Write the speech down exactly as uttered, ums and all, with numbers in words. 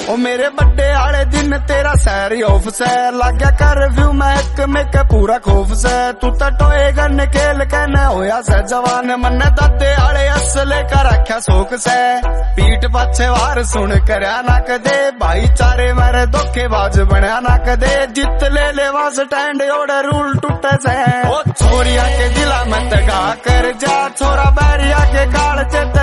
ओ मेरे बड्डे आले दिन तेरा सैरी ऑफ से लाग्या कर व्यू महक में के पूरा खौफ से तू तो टोए गन खेल कहने होया से जवान मन दादे आले असले का रखा शौक से पीठ पाछे वार सुन करया ना कदे भाईचारे मेरे धोखेबाज बनया ना कदे जित ले ले वहां स्टैंड ओड़े रूल टूटे से ओ छोरिया के दिला में तगा कर जा छोरा बैरिया के काल चे